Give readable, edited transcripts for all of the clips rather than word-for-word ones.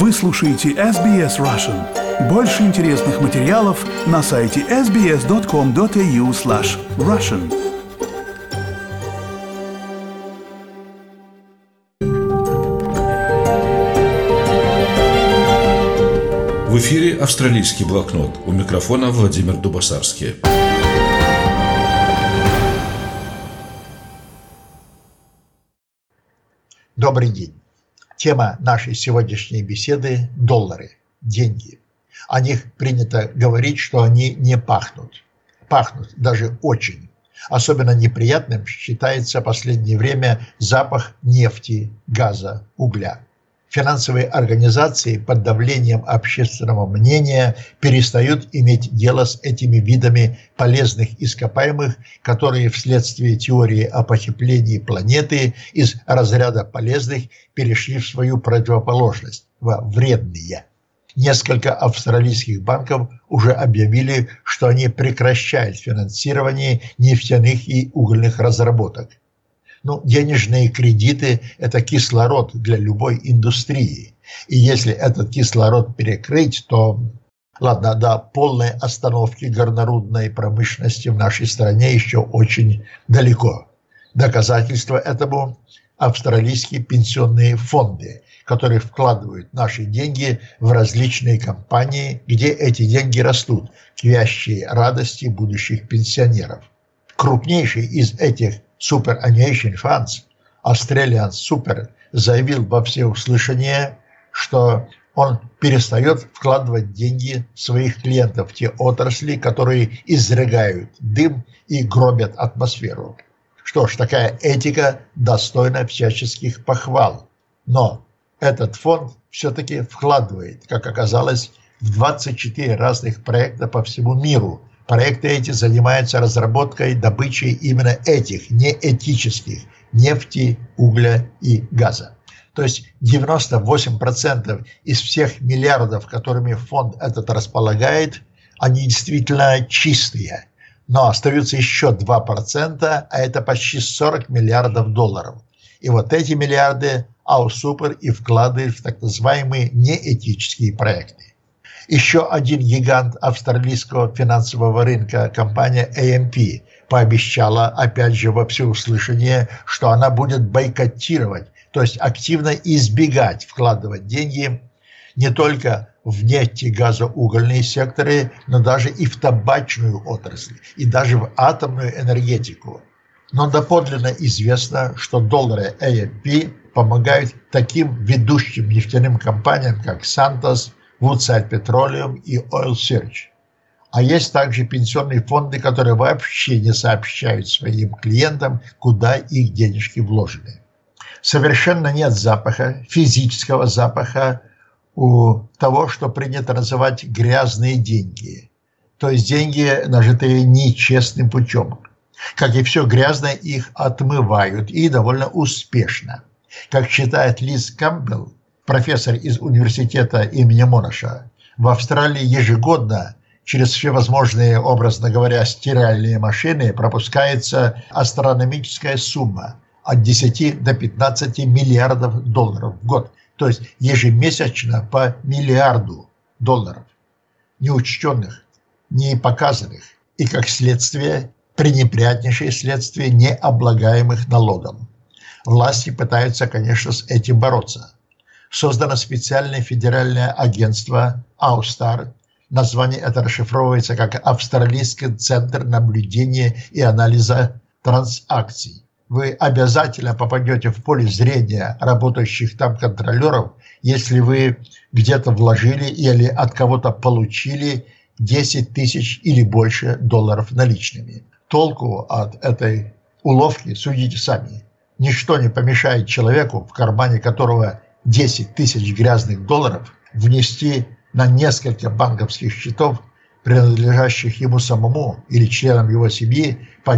Вы слушаете SBS Russian. Больше интересных материалов на сайте sbs.com.au/russian. В эфире «Австралийский блокнот». У микрофона Владимир Дубасарский. Добрый день. Тема нашей сегодняшней беседы – доллары, деньги. О них принято говорить, что они не пахнут. Пахнут даже очень. Особенно неприятным считается в последнее время запах нефти, газа, угля. Финансовые организации под давлением общественного мнения перестают иметь дело с этими видами полезных ископаемых, которые вследствие теории о потеплении планеты из разряда полезных перешли в свою противоположность – во вредные. Несколько австралийских банков уже объявили, что они прекращают финансирование нефтяных и угольных разработок. Денежные кредиты – это кислород для любой индустрии. И если этот кислород перекрыть, то, до полной остановки горнорудной промышленности в нашей стране еще очень далеко. Доказательство этому – австралийские пенсионные фонды, которые вкладывают наши деньги в различные компании, где эти деньги растут к вящей радости будущих пенсионеров. Крупнейший из этих Superannuation Funds, Australian Super, заявил во всеуслышание, что он перестает вкладывать деньги своих клиентов в те отрасли, которые изрыгают дым и гробят атмосферу. Что ж, такая этика достойна всяческих похвал. Но этот фонд все-таки вкладывает, как оказалось, в 24 разных проекта по всему миру. Проекты эти занимаются разработкой, добычей именно этих неэтических нефти, угля и газа. То есть 98% из всех миллиардов, которыми фонд этот располагает, они действительно чистые. Но остаются еще 2%, а это почти 40 миллиардов долларов. И вот эти миллиарды Аусупер и вкладывает в так называемые неэтические проекты. Еще один гигант австралийского финансового рынка, компания AMP, пообещала, опять же во всеуслышание, что она будет бойкотировать, то есть активно избегать вкладывать деньги не только в нефть- и газоугольные секторы, но даже и в табачную отрасль, и даже в атомную энергетику. Но доподлинно известно, что доллары AMP помогают таким ведущим нефтяным компаниям, как Santos, Woodside Petroleum и Oil Search. А есть также пенсионные фонды, которые вообще не сообщают своим клиентам, куда их денежки вложены. Совершенно нет запаха, физического запаха у того, что принято называть грязные деньги. То есть деньги, нажитые нечестным путем. Как и все грязное, их отмывают и довольно успешно. Как считает Лиз Кампбелл, профессор из университета имени Монаша, в Австралии ежегодно через всевозможные, образно говоря, стиральные машины пропускается астрономическая сумма от 10 до 15 миллиардов долларов в год. То есть ежемесячно по миллиарду долларов, неучтенных, не показанных и, как следствие, пренеприятнейшее следствие необлагаемых налогом. Власти пытаются, конечно, с этим бороться. Создано специальное федеральное агентство Austar. Название это расшифровывается как Австралийский центр наблюдения и анализа транзакций. Вы обязательно попадете в поле зрения работающих там контролеров, если вы где-то вложили или от кого-то получили 10 тысяч или больше долларов наличными. Толку от этой уловки судите сами. Ничто не помешает человеку, в кармане которого 10 тысяч грязных долларов, внести на несколько банковских счетов, принадлежащих ему самому или членам его семьи, по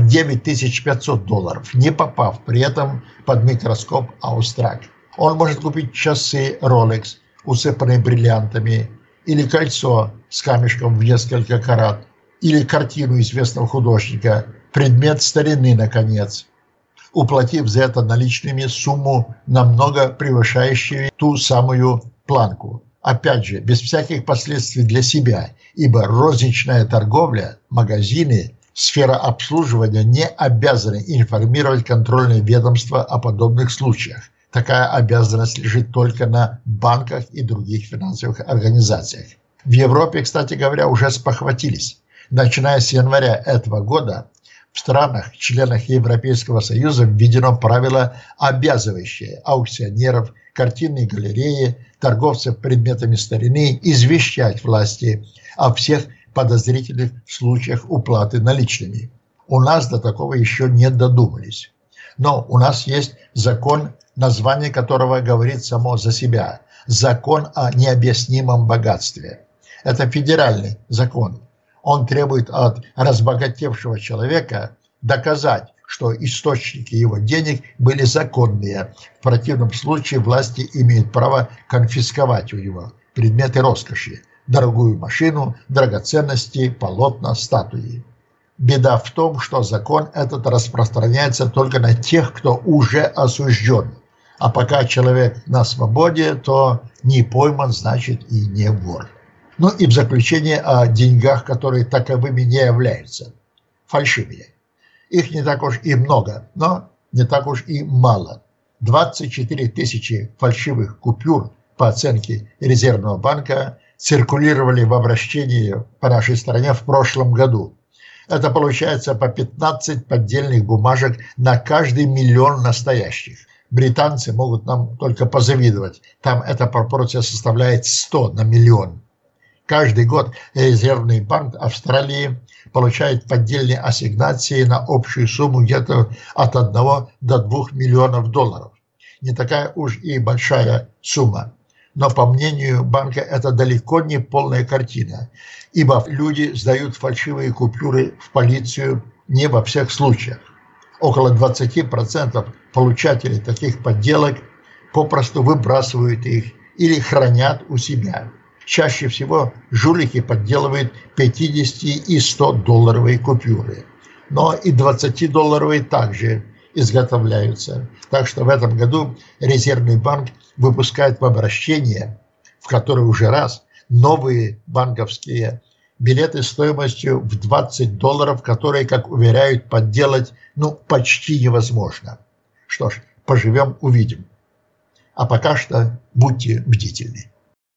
9500 долларов, не попав при этом под микроскоп Аустрак. Он может купить часы Rolex, усыпанные бриллиантами, или кольцо с камешком в несколько карат, или картину известного художника, предмет старины, наконец, уплатив за это наличными сумму, намного превышающую ту самую планку. опять же, без всяких последствий для себя, ибо розничная торговля, магазины, сфера обслуживания не обязаны информировать контрольные ведомства о подобных случаях. Такая обязанность лежит только на банках и других финансовых организациях. В Европе, кстати говоря, уже спохватились. Начиная с января этого года в странах, членах Европейского Союза, введено правило, обязывающее аукционеров, картинные галереи, торговцев предметами старины извещать власти о всех подозрительных случаях уплаты наличными. У нас до такого еще не додумались. Но у нас есть закон, название которого говорит само за себя. Закон о необъяснимом богатстве. Это федеральный закон. Он требует от разбогатевшего человека доказать, что источники его денег были законные. В противном случае власти имеют право конфисковать у него предметы роскоши, дорогую машину, драгоценности, полотна, статуи. Беда в том, что закон этот распространяется только на тех, кто уже осужден. А пока человек на свободе, то не пойман, значит и не вор. Ну и в заключение о деньгах, которые таковыми не являются. Фальшивые. Их не так уж и много, но не так уж и мало. 24 тысячи фальшивых купюр, по оценке Резервного банка, циркулировали в обращении по нашей стране в прошлом году. Это получается по 15 поддельных бумажек на каждый миллион настоящих. Британцы могут нам только позавидовать. Там эта пропорция составляет 100 на миллион. Каждый год Резервный банк Австралии получает поддельные ассигнации на общую сумму где-то от 1 до 2 миллионов долларов. Не такая уж и большая сумма. Но, по мнению банка, это далеко не полная картина, ибо люди сдают фальшивые купюры в полицию не во всех случаях. Около 20% получателей таких подделок попросту выбрасывают их или хранят у себя. Чаще всего жулики подделывают 50 и 100-долларовые купюры, но и 20-долларовые также изготовляются. Так что в этом году Резервный банк выпускает в обращение, в который уже раз, новые банковские билеты стоимостью в $20, которые, как уверяют, подделать почти невозможно. Что ж, поживем, увидим. А пока что будьте бдительны.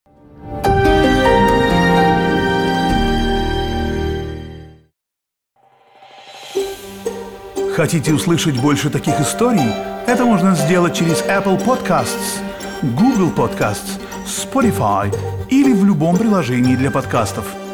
Хотите услышать больше таких историй? Это можно сделать через Apple Podcasts, Google Podcasts, Spotify или в любом приложении для подкастов.